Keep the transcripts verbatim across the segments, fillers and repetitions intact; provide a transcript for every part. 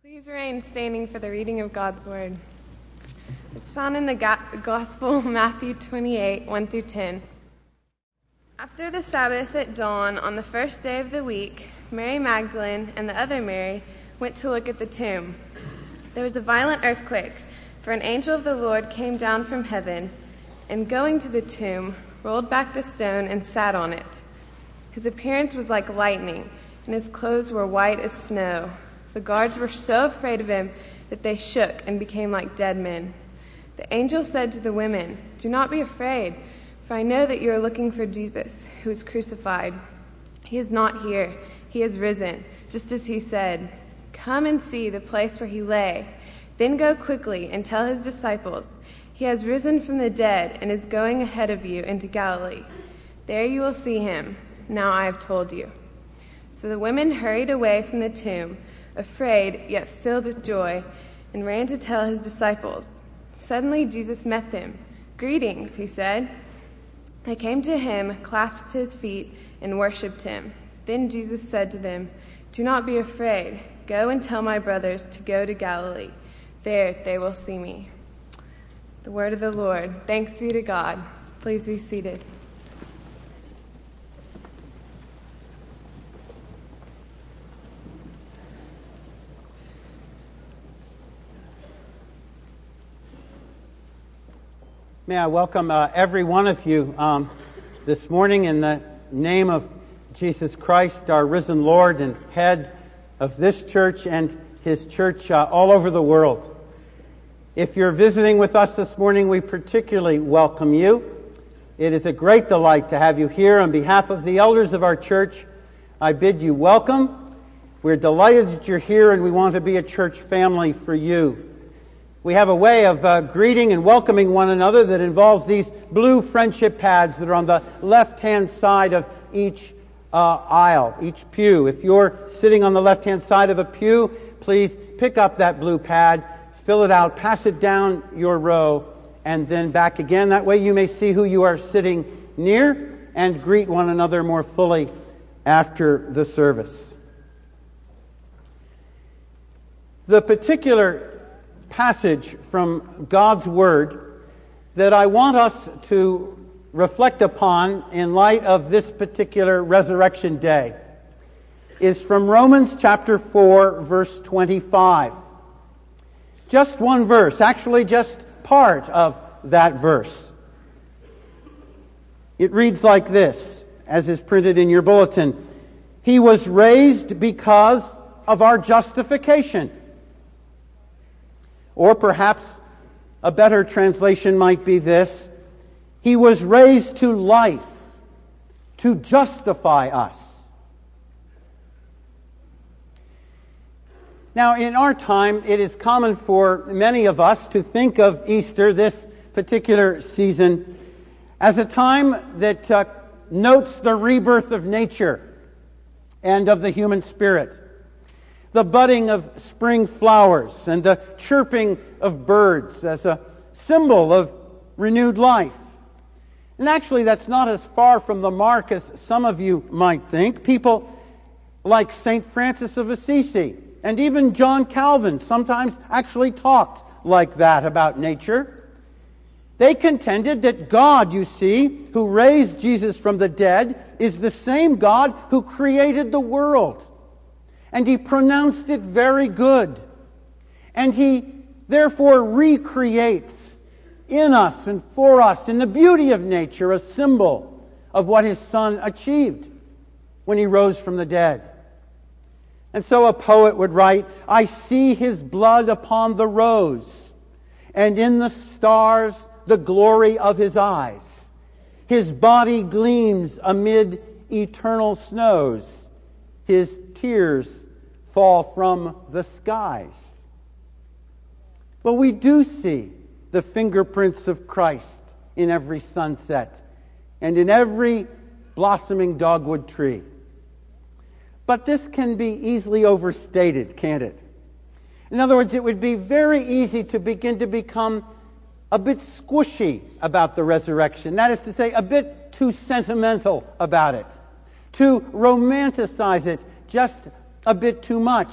Please remain standing for the reading of God's Word. It's found in the Gospel, Matthew twenty-eight, one through ten. After the Sabbath at dawn on the first day of the week, Mary Magdalene and the other Mary went to look at the tomb. There was a violent earthquake, for an angel of the Lord came down from heaven, and going to the tomb, rolled back the stone and sat on it. His appearance was like lightning, and his clothes were white as snow. The guards were so afraid of him that they shook and became like dead men. The angel said to the women, "Do not be afraid, for I know that you are looking for Jesus, who was crucified. He is not here. He has risen, just as he said. Come and see the place where he lay. Then go quickly and tell his disciples, he has risen from the dead and is going ahead of you into Galilee. There you will see him. Now I have told you." So the women hurried away from the tomb, afraid, yet filled with joy, and ran to tell his disciples. Suddenly Jesus met them. "Greetings," he said. They came to him, clasped his feet, and worshipped him. Then Jesus said to them, "Do not be afraid. Go and tell my brothers to go to Galilee. There they will see me." The word of the Lord. Thanks be to God. Please be seated. May I welcome uh, every one of you um, this morning in the name of Jesus Christ, our risen Lord and head of this church and his church uh, all over the world. If you're visiting with us this morning, we particularly welcome you. It is a great delight to have you here. On behalf of the elders of our church, I bid you welcome. We're delighted that you're here, and we want to be a church family for you. We have a way of uh, greeting and welcoming one another that involves these blue friendship pads that are on the left-hand side of each uh, aisle, each pew. If you're sitting on the left-hand side of a pew, please pick up that blue pad, fill it out, pass it down your row, and then back again. That way you may see who you are sitting near and greet one another more fully after the service. The particular passage from God's Word that I want us to reflect upon in light of this particular Resurrection Day is from Romans chapter four, verse twenty-five. Just one verse, actually just part of that verse. It reads like this, as is printed in your bulletin. He was raised because of our justification. Or perhaps a better translation might be this: he was raised to life to justify us. Now, in our time, it is common for many of us to think of Easter, this particular season, as a time that uh, notes the rebirth of nature and of the human spirit. The budding of spring flowers and the chirping of birds as a symbol of renewed life. And actually, that's not as far from the mark as some of you might think. People like Saint Francis of Assisi and even John Calvin sometimes actually talked like that about nature. They contended that God, you see, who raised Jesus from the dead, is the same God who created the world. And he pronounced it very good. And he therefore recreates in us and for us, in the beauty of nature, a symbol of what his Son achieved when he rose from the dead. And so a poet would write, "I see his blood upon the rose, and in the stars the glory of his eyes. His body gleams amid eternal snows. His tears fall from the skies." Well, we do see the fingerprints of Christ in every sunset and in every blossoming dogwood tree. But this can be easily overstated, can't it? In other words, it would be very easy to begin to become a bit squishy about the resurrection. That is to say, a bit too sentimental about it, to romanticize it just a bit too much,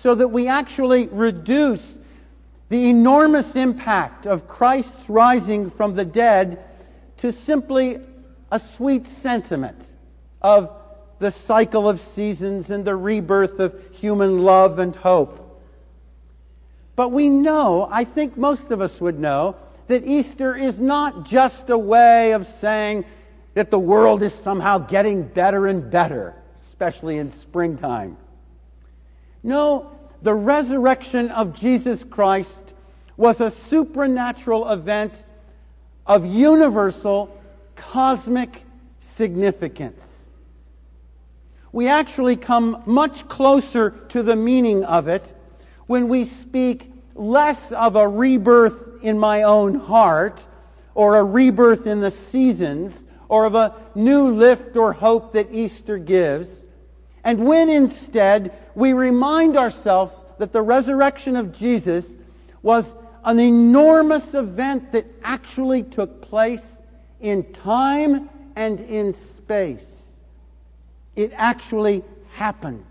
so that we actually reduce the enormous impact of Christ's rising from the dead to simply a sweet sentiment of the cycle of seasons and the rebirth of human love and hope. But we know, I think most of us would know, that Easter is not just a way of saying that the world is somehow getting better and better, especially in springtime. No, the resurrection of Jesus Christ was a supernatural event of universal, cosmic significance. We actually come much closer to the meaning of it when we speak less of a rebirth in my own heart, or a rebirth in the seasons, or of a new lift or hope that Easter gives, and when instead we remind ourselves that the resurrection of Jesus was an enormous event that actually took place in time and in space. It actually happened.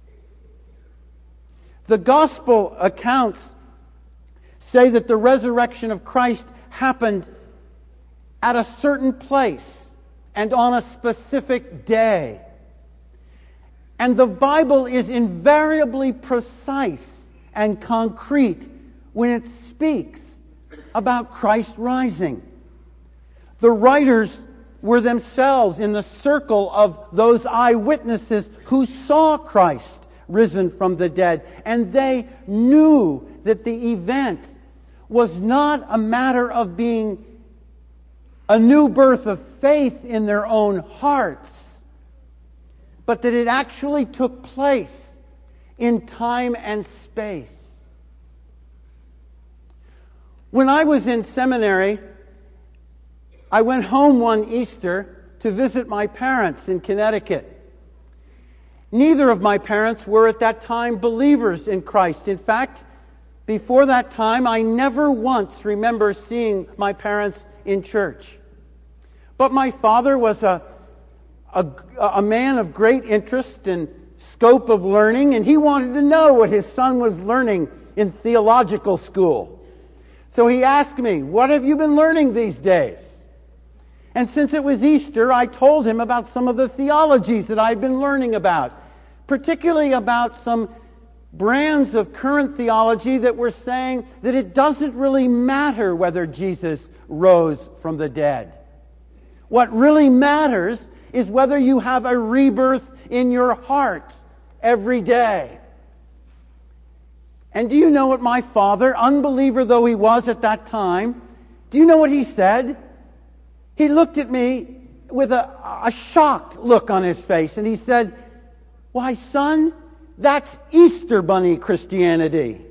The gospel accounts say that the resurrection of Christ happened at a certain place and on a specific day. And the Bible is invariably precise and concrete when it speaks about Christ rising. The writers were themselves in the circle of those eyewitnesses who saw Christ risen from the dead, and they knew that the event was not a matter of being a new birth of faith in their own hearts, but that it actually took place in time and space. When I was in seminary, I went home one Easter to visit my parents in Connecticut. Neither of my parents were at that time believers in Christ. In fact, before that time, I never once remember seeing my parents in church. But my father was a, a, a man of great interest and scope of learning, and he wanted to know what his son was learning in theological school. So he asked me, "What have you been learning these days?" And since it was Easter, I told him about some of the theologies that I'd been learning about, particularly about some brands of current theology that were saying that it doesn't really matter whether Jesus rose from the dead. What really matters is whether you have a rebirth in your heart every day. And do you know what my father, unbeliever though he was at that time, do you know what he said? He looked at me with a, a shocked look on his face, and he said, "Why, son, that's Easter Bunny Christianity."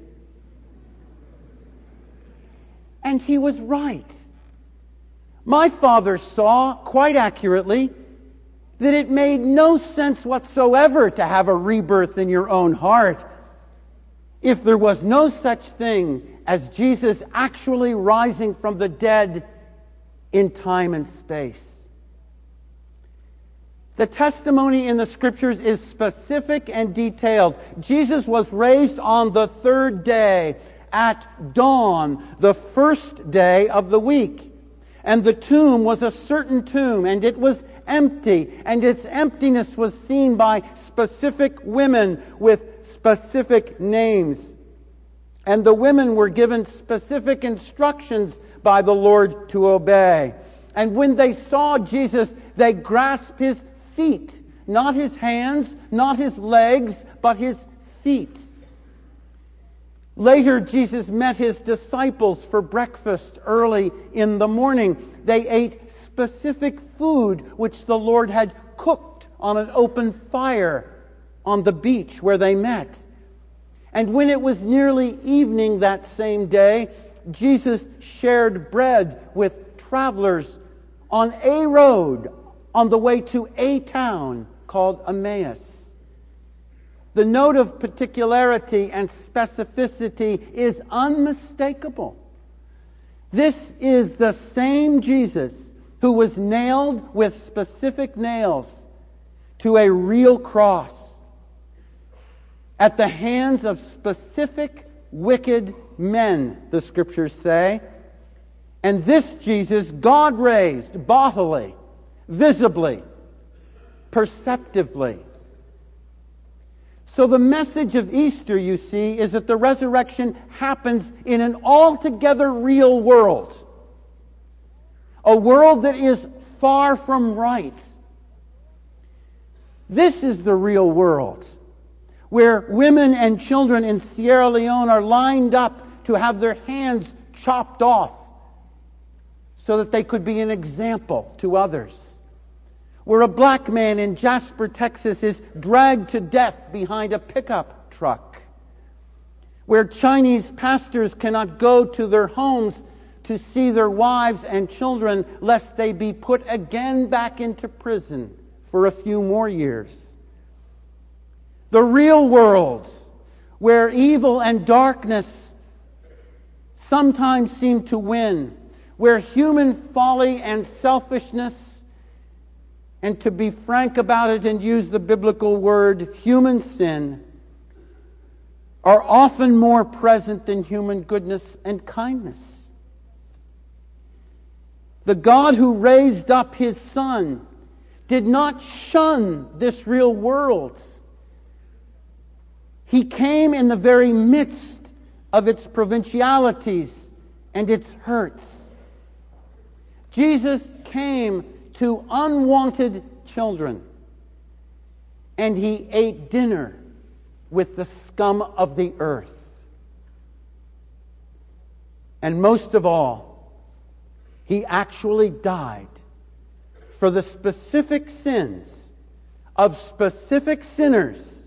And he was right. My father saw, quite accurately, that it made no sense whatsoever to have a rebirth in your own heart if there was no such thing as Jesus actually rising from the dead in time and space. The testimony in the Scriptures is specific and detailed. Jesus was raised on the third day at dawn, the first day of the week. And the tomb was a certain tomb, and it was empty, and its emptiness was seen by specific women with specific names. And the women were given specific instructions by the Lord to obey. And when they saw Jesus, they grasped his feet, not his hands, not his legs, but his feet. Later, Jesus met his disciples for breakfast early in the morning. They ate specific food which the Lord had cooked on an open fire on the beach where they met. And when it was nearly evening that same day, Jesus shared bread with travelers on a road on the way to a town called Emmaus. The note of particularity and specificity is unmistakable. This is the same Jesus who was nailed with specific nails to a real cross. at the hands of specific wicked men, the Scriptures say. And this Jesus God raised bodily, visibly, perceptively. So the message of Easter, you see, is that the resurrection happens in an altogether real world. A world that is far from right. This is the real world, where women and children in Sierra Leone are lined up to have their hands chopped off so that they could be an example to others. Where a black man in Jasper, Texas is dragged to death behind a pickup truck. Where Chinese pastors cannot go to their homes to see their wives and children lest they be put again back into prison for a few more years. The real world, where evil and darkness sometimes seem to win, where human folly and selfishness, and to be frank about it and use the biblical word, human sin, are often more present than human goodness and kindness. The God who raised up His Son did not shun this real world. He came in the very midst of its provincialities and its hurts. Jesus came to unwanted children, and He ate dinner with the scum of the earth. And most of all, He actually died for the specific sins of specific sinners.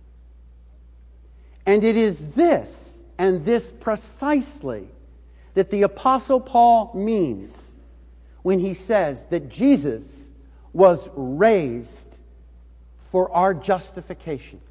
And it is this, and this precisely, that the Apostle Paul means when he says that Jesus was raised for our justification.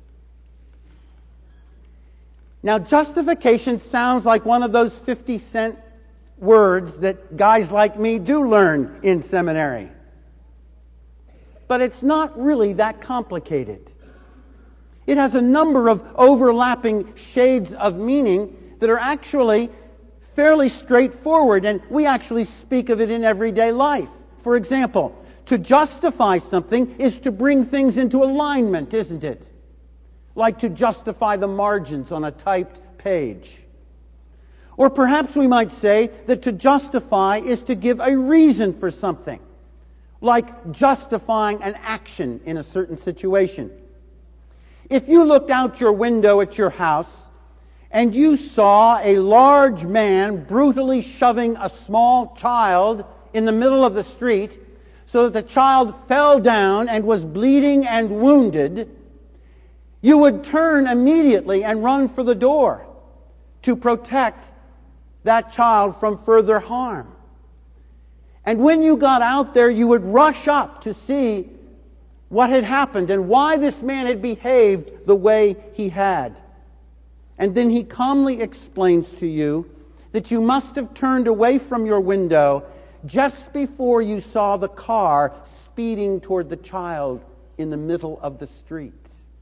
Now, justification sounds like one of those fifty cent words that guys like me do learn in seminary. But it's not really that complicated. It has a number of overlapping shades of meaning that are actually fairly straightforward, and we actually speak of it in everyday life. For example, to justify something is to bring things into alignment, isn't it? Like to justify the margins on a typed page. Or perhaps we might say that to justify is to give a reason for something, like justifying an action in a certain situation. If you looked out your window at your house and you saw a large man brutally shoving a small child in the middle of the street so that the child fell down and was bleeding and wounded, you would turn immediately and run for the door to protect that child from further harm. And when you got out there, you would rush up to see what had happened and why this man had behaved the way he had. And then he calmly explains to you that you must have turned away from your window just before you saw the car speeding toward the child in the middle of the street.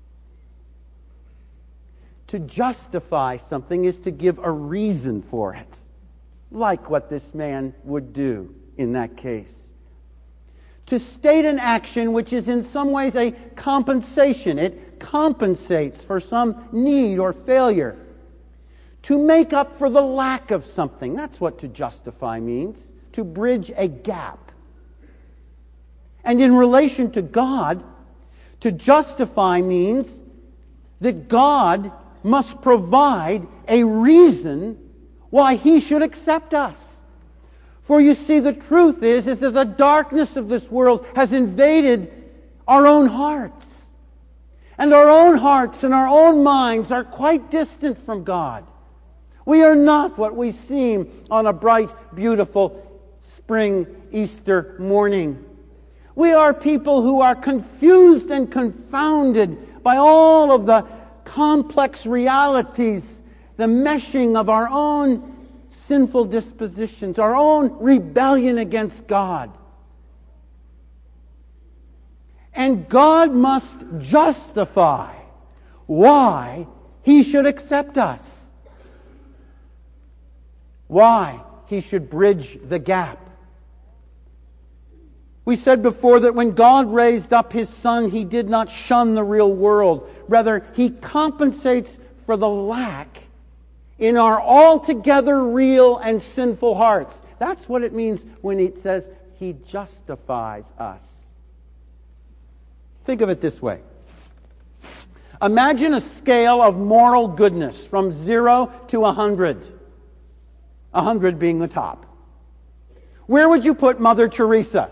To justify something is to give a reason for it, like what this man would do in that case. To state an action which is in some ways a compensation. It compensates for some need or failure. To make up for the lack of something. That's what to justify means. To bridge a gap. And in relation to God, to justify means that God must provide a reason why He should accept us. For you see, the truth is, is that the darkness of this world has invaded our own hearts. And our own hearts and our own minds are quite distant from God. We are not what we seem on a bright, beautiful spring Easter morning. We are people who are confused and confounded by all of the complex realities, the meshing of our own sinful dispositions, our own rebellion against God. And God must justify why He should accept us. Why He should bridge the gap. We said before that when God raised up His Son, He did not shun the real world. Rather, He compensates for the lack in our altogether real and sinful hearts. That's what it means when it says He justifies us. Think of it this way. Imagine a scale of moral goodness from zero to a hundred. A hundred being the top. Where would you put Mother Teresa?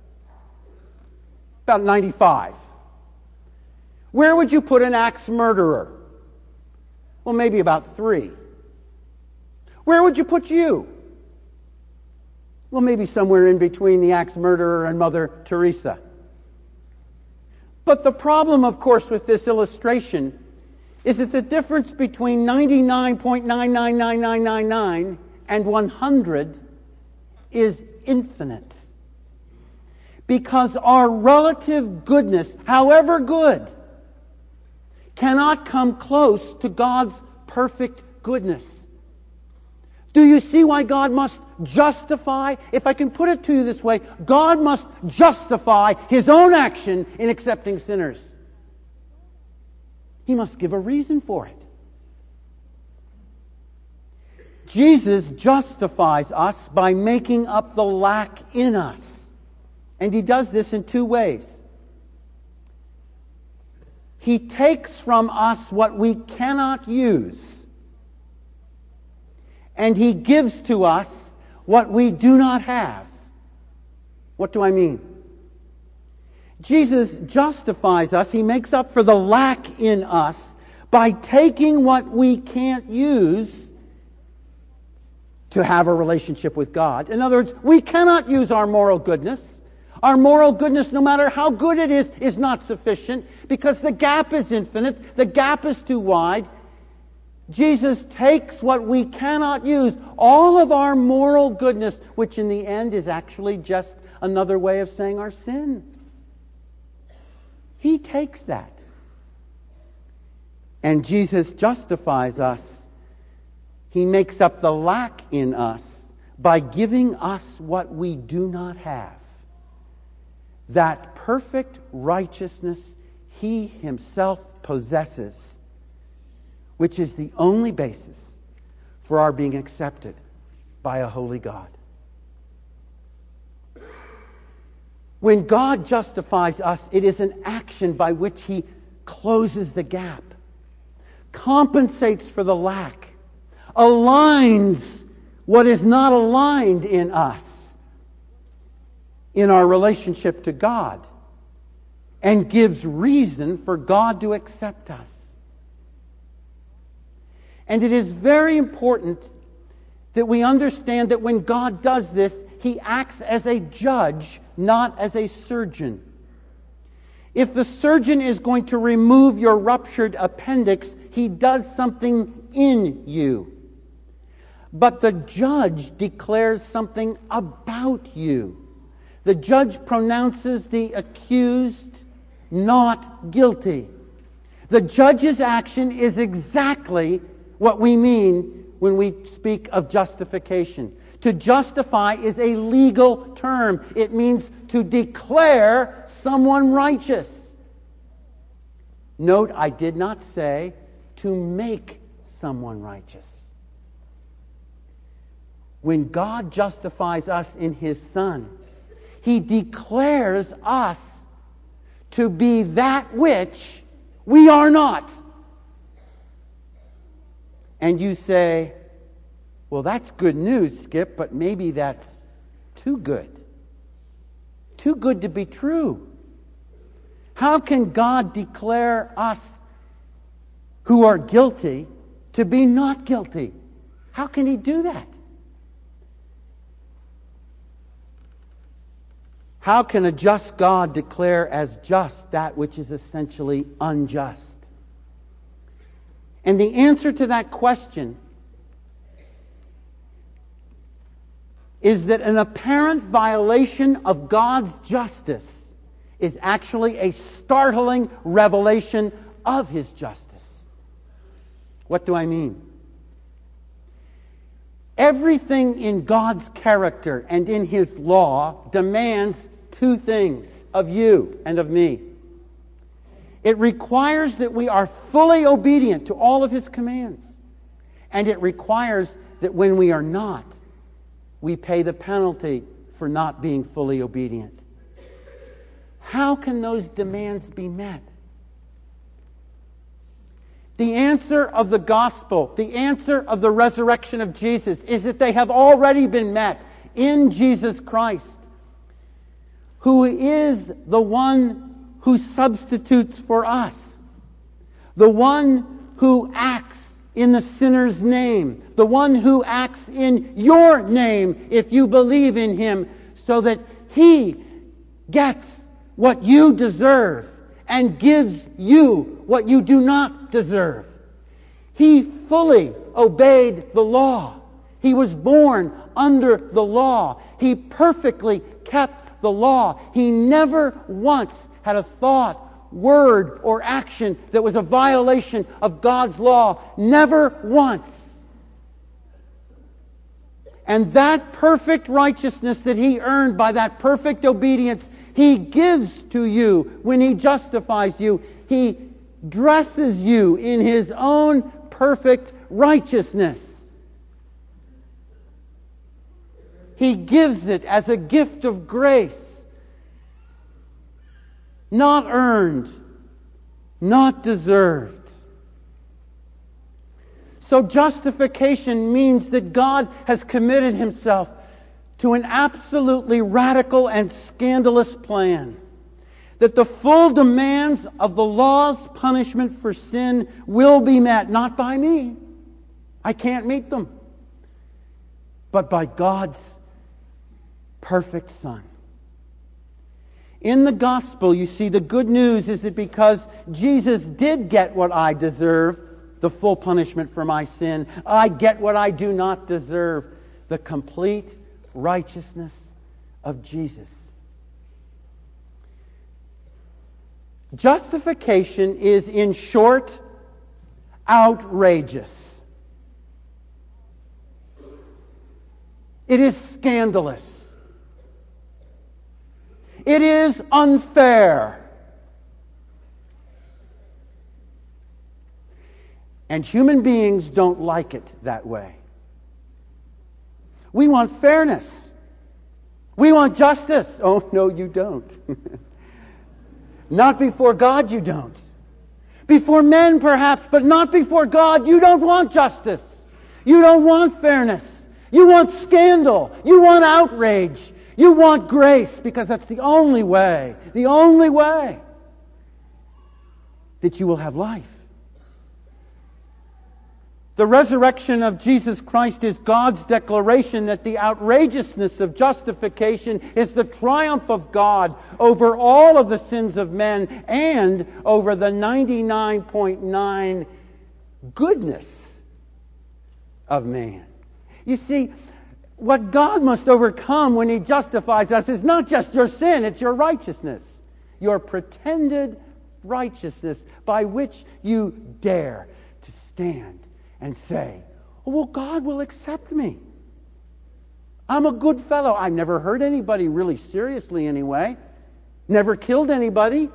About ninety-five. Where would you put an axe murderer? Well, maybe about three. Where would you put you? Well, maybe somewhere in between the axe murderer and Mother Teresa. But the problem, of course, with this illustration is that the difference between ninety-nine point nine nine nine nine nine nine and one hundred is infinite. Because our relative goodness, however good, cannot come close to God's perfect goodness. Do you see why God must justify? If I can put it to you this way, God must justify His own action in accepting sinners. He must give a reason for it. Jesus justifies us by making up the lack in us. And He does this in two ways. He takes from us what we cannot use, and He gives to us what we do not have. What do I mean? Jesus justifies us. He makes up for the lack in us by taking what we can't use to have a relationship with God. In other words, we cannot use our moral goodness. Our moral goodness, no matter how good it is, is not sufficient because the gap is infinite. The gap is too wide. Jesus takes what we cannot use, all of our moral goodness, which in the end is actually just another way of saying our sin. He takes that. And Jesus justifies us. He makes up the lack in us by giving us what we do not have. That perfect righteousness He Himself possesses, which is the only basis for our being accepted by a holy God. When God justifies us, it is an action by which He closes the gap, compensates for the lack, aligns what is not aligned in us, in our relationship to God, and gives reason for God to accept us. And it is very important that we understand that when God does this, He acts as a judge, not as a surgeon. If the surgeon is going to remove your ruptured appendix, he does something in you. But the judge declares something about you. The judge pronounces the accused not guilty. The judge's action is exactly what we mean when we speak of justification. To justify is a legal term. It means to declare someone righteous. Note, I did not say to make someone righteous. When God justifies us in His Son, He declares us to be that which we are not. And you say, well, that's good news, Skip, but maybe that's too good. Too good to be true. How can God declare us who are guilty to be not guilty? How can He do that? How can a just God declare as just that which is essentially unjust? And the answer to that question is that an apparent violation of God's justice is actually a startling revelation of His justice. What do I mean? Everything in God's character and in His law demands two things of you and of me. It requires that we are fully obedient to all of His commands. And it requires that when we are not, we pay the penalty for not being fully obedient. How can those demands be met? The answer of the gospel, the answer of the resurrection of Jesus, is that they have already been met in Jesus Christ, who is the one who substitutes for us, the one who acts in the sinner's name, the one who acts in your name if you believe in Him, so that He gets what you deserve and gives you what you do not deserve. He fully obeyed the law. He was born under the law. He perfectly kept the law. He never once had a thought, word, or action that was a violation of God's law. Never once. And that perfect righteousness that He earned by that perfect obedience, He gives to you when He justifies you. He dresses you in His own perfect righteousness. He gives it as a gift of grace, not earned, not deserved. So justification means that God has committed Himself to an absolutely radical and scandalous plan. That the full demands of the law's punishment for sin will be met, not by me. I can't meet them. But by God's perfect Son. In the gospel, you see, the good news is that because Jesus did get what I deserve, the full punishment for my sin, I get what I do not deserve, the complete righteousness of Jesus. Justification is, in short, outrageous. It is scandalous. It is unfair. And human beings don't like it that way. We want fairness. We want justice. Oh, no, you don't. Not before God, you don't. Before men, perhaps, but not before God. You don't want justice. You don't want fairness. You want scandal. You want outrage. You want grace, because that's the only way, the only way that you will have life. The resurrection of Jesus Christ is God's declaration that the outrageousness of justification is the triumph of God over all of the sins of men and over the ninety-nine point nine goodness of man. You see, what God must overcome when He justifies us is not just your sin, it's your righteousness. Your pretended righteousness by which you dare to stand and say, oh, well, God will accept me. I'm a good fellow. I've never hurt anybody really seriously anyway. Never killed anybody.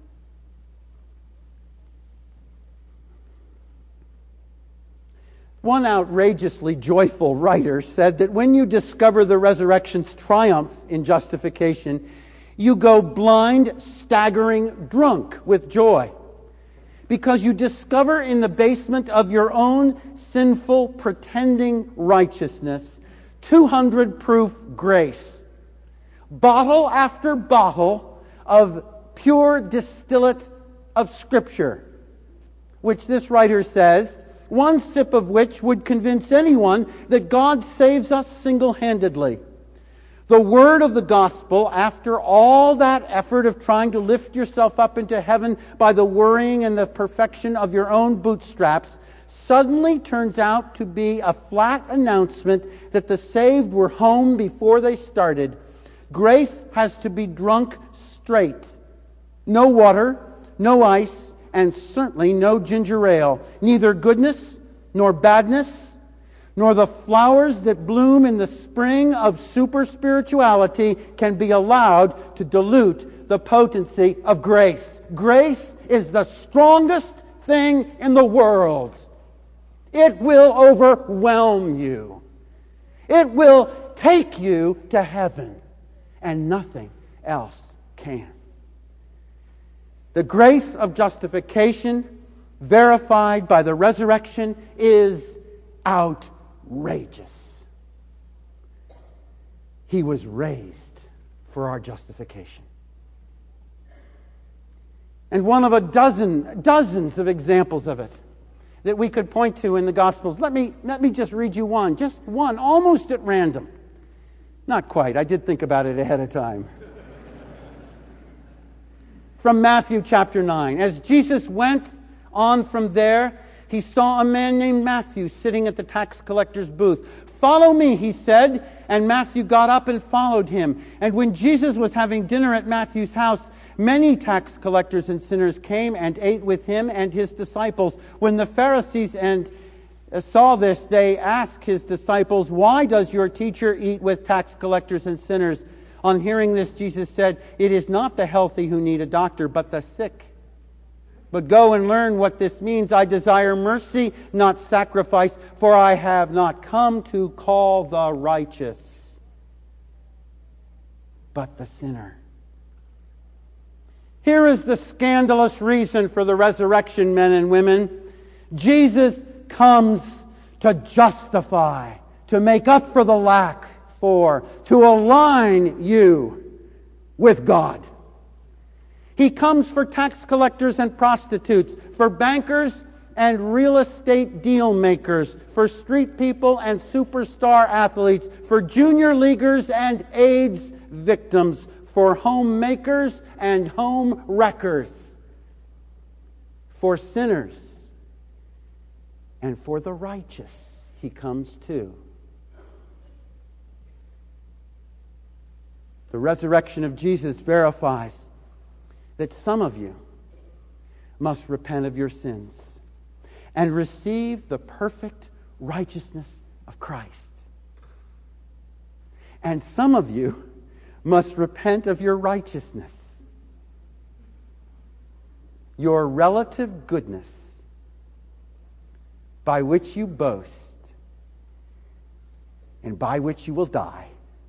One outrageously joyful writer said that when you discover the resurrection's triumph in justification, you go blind, staggering, drunk with joy. Because you discover in the basement of your own sinful, pretending righteousness two hundred proof grace. Bottle after bottle of pure distillate of Scripture, which this writer says, one sip of which would convince anyone that God saves us single-handedly. The word of the gospel, after all that effort of trying to lift yourself up into heaven by the worrying and the perfection of your own bootstraps, suddenly turns out to be a flat announcement that the saved were home before they started. Grace has to be drunk straight. No water, no ice, and certainly no ginger ale. Neither goodness nor badness, nor the flowers that bloom in the spring of super spirituality can be allowed to dilute the potency of grace. Grace is the strongest thing in the world. It will overwhelm you. It will take you to heaven, and nothing else can. The grace of justification, verified by the resurrection, is outrageous. He was raised for our justification. And one of a dozen, dozens of examples of it that we could point to in the Gospels. Let me, let me just read you one, just one, almost at random. Not quite, I did think about it ahead of time. From Matthew chapter nine. As Jesus went on from there, he saw a man named Matthew sitting at the tax collector's booth. "Follow me," he said, and Matthew got up and followed him. And when Jesus was having dinner at Matthew's house, many tax collectors and sinners came and ate with him and his disciples. When the Pharisees and saw this, they asked his disciples, "Why does your teacher eat with tax collectors and sinners?" On hearing this, Jesus said, "It is not the healthy who need a doctor, but the sick. But go and learn what this means. I desire mercy, not sacrifice, for I have not come to call the righteous, but the sinner." Here is the scandalous reason for the resurrection, men and women. Jesus comes to justify, to make up for the lack, for, to align you with God. He comes for tax collectors and prostitutes, for bankers and real estate deal makers, for street people and superstar athletes, for junior leaguers and AIDS victims, for homemakers and home wreckers, for sinners and for the righteous. He comes too. The resurrection of Jesus verifies that some of you must repent of your sins and receive the perfect righteousness of Christ. And some of you must repent of your righteousness, your relative goodness, by which you boast and by which you will die.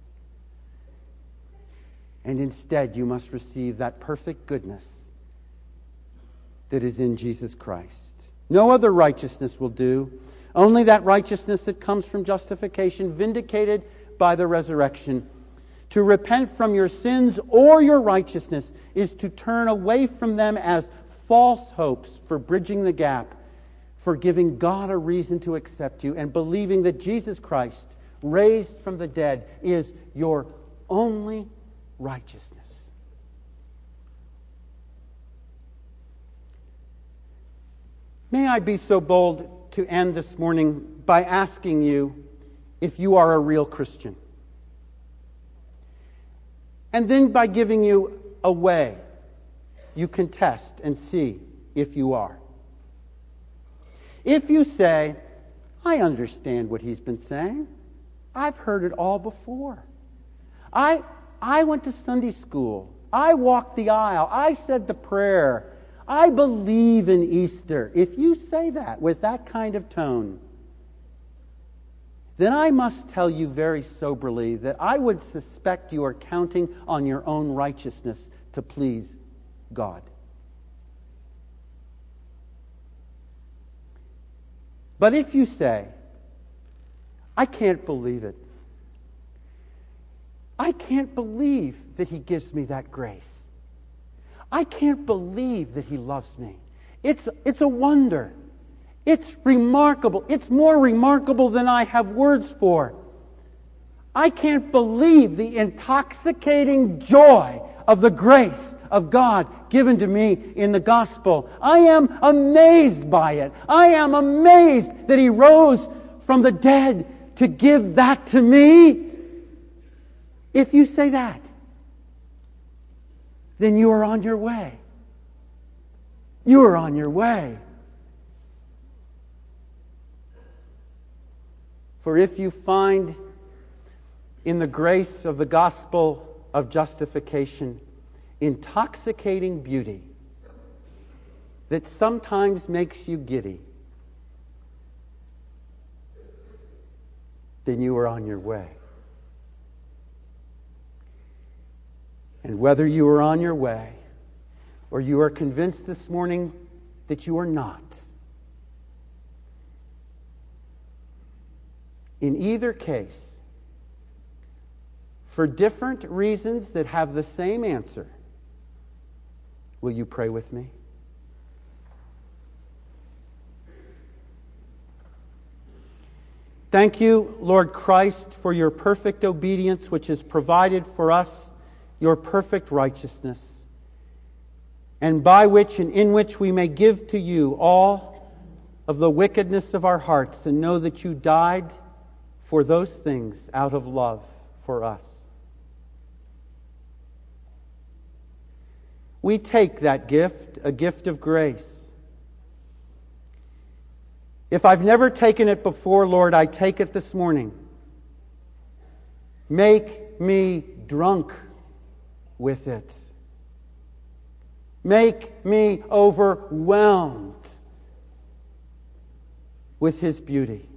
And instead, you must receive that perfect goodness that is in Jesus Christ. No other righteousness will do. Only that righteousness that comes from justification, vindicated by the resurrection. To repent from your sins or your righteousness is to turn away from them as false hopes for bridging the gap, for giving God a reason to accept you, and believing that Jesus Christ, raised from the dead, is your only righteousness. May I be so bold to end this morning by asking you if you are a real Christian, and then by giving you a way you can test and see if you are. If you say, "I understand what he's been saying. I've heard it all before. I I went to Sunday school. I walked the aisle. I said the prayer. I believe in Easter." If you say that with that kind of tone, then I must tell you very soberly that I would suspect you are counting on your own righteousness to please God. But if you say, "I can't believe it. I can't believe that he gives me that grace. I can't believe that he loves me. It's, it's a wonder. It's remarkable. It's more remarkable than I have words for. I can't believe the intoxicating joy of the grace of God given to me in the gospel. I am amazed by it. I am amazed that he rose from the dead to give that to me." If you say that, then you are on your way. You are on your way. For if you find in the grace of the gospel of justification intoxicating beauty that sometimes makes you giddy, then you are on your way. And whether you are on your way or you are convinced this morning that you are not, in either case, for different reasons that have the same answer, will you pray with me? Thank you, Lord Christ, for your perfect obedience, which has provided for us your perfect righteousness, and by which and in which we may give to you all of the wickedness of our hearts and know that you died for those things out of love for us. We take that gift, a gift of grace. If I've never taken it before, Lord, I take it this morning. Make me drunk with it. Make me overwhelmed with His beauty.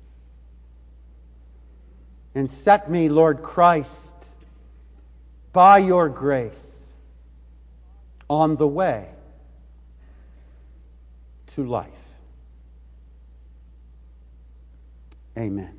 And set me, Lord Christ, by your grace, on the way to life. Amen.